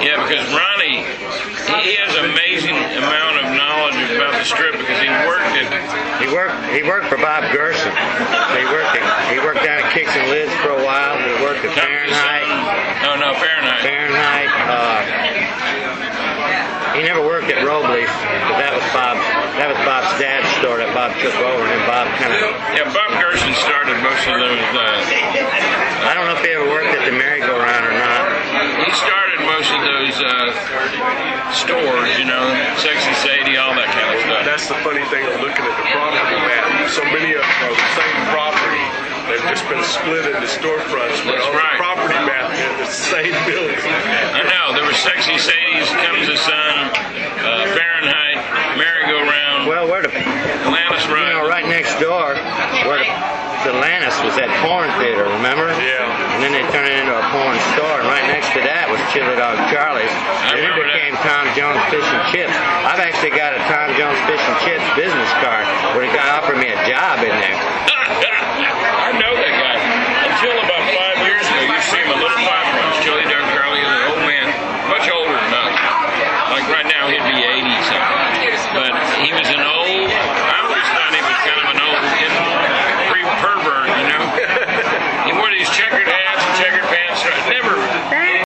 Yeah, because Ronnie, he has an amazing amount of knowledge about the Strip because he worked for Bob Gerson. He worked down at Kicks and Lids for a while. He worked at Fahrenheit. Fahrenheit. Fahrenheit. He never worked at Robley's, but that was Bob's dad's store that Bob took over, and then Bob kind of. Yeah, Bob Gerson started most of those. I don't know if he ever worked at the merry-go-round or not. He started most of those stores, you know, Sexy Sadie, all that kind of stuff. That's the funny thing of looking at the property map. So many of them are the same property. They've just been split into storefronts. But That's on right. the property map, they're the same building. I know. There were Sexy Sadie's, Comes the Sun, Fahrenheit, Merry-Go-Round. Well, Atlantis Run. You know, right next door, where the Atlantis was that porn theater, remember? Yeah. And then they turned it into a porn store, and right next to that was Chili Dog Charlie's. And it became Tom Jones Fish and Chips. I've actually got a Tom Jones Fish and Chips business card where the guy offered me a job in there. I know that guy. Until about 5 years ago, you see him a little 5